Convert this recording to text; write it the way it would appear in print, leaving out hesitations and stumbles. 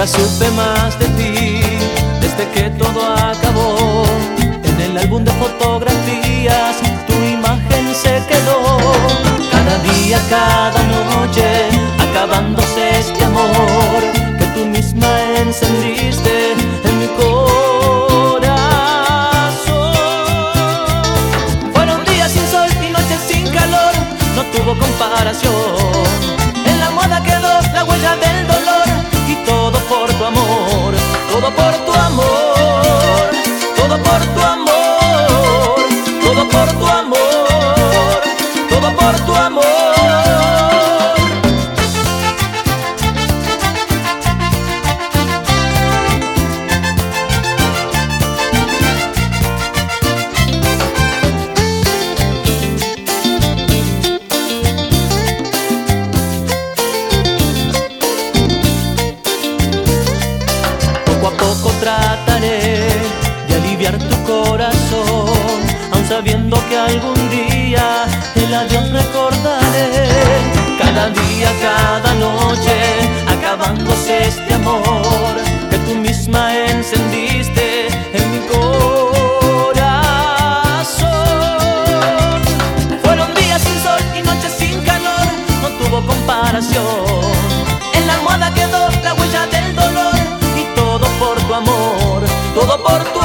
Nunca supe más de ti desde que todo acabó. En el álbum de fotografías tu imagen se quedó. Cada día, cada noche, acabándose este amor que tú misma encendiste en mi corazón. Fueron días sin sol y noches sin calor, no tuvo comparación. En la almohada quedó la huella del dolor, y todo por tu amor, todo por tu amor, todo por tu amor, todo por tu amor, todo por tu amor. Poco a poco trataré de aliviar tu corazón, aun sabiendo que algún día el adiós recordaré. Cada día, cada noche, acabándose este amor que tú misma encendiste en mi corazón. Fueron días sin sol y noches sin calor, no tuvo comparación. En la almohada quedó la huella del dolor, y todo por tu amor, todo por tu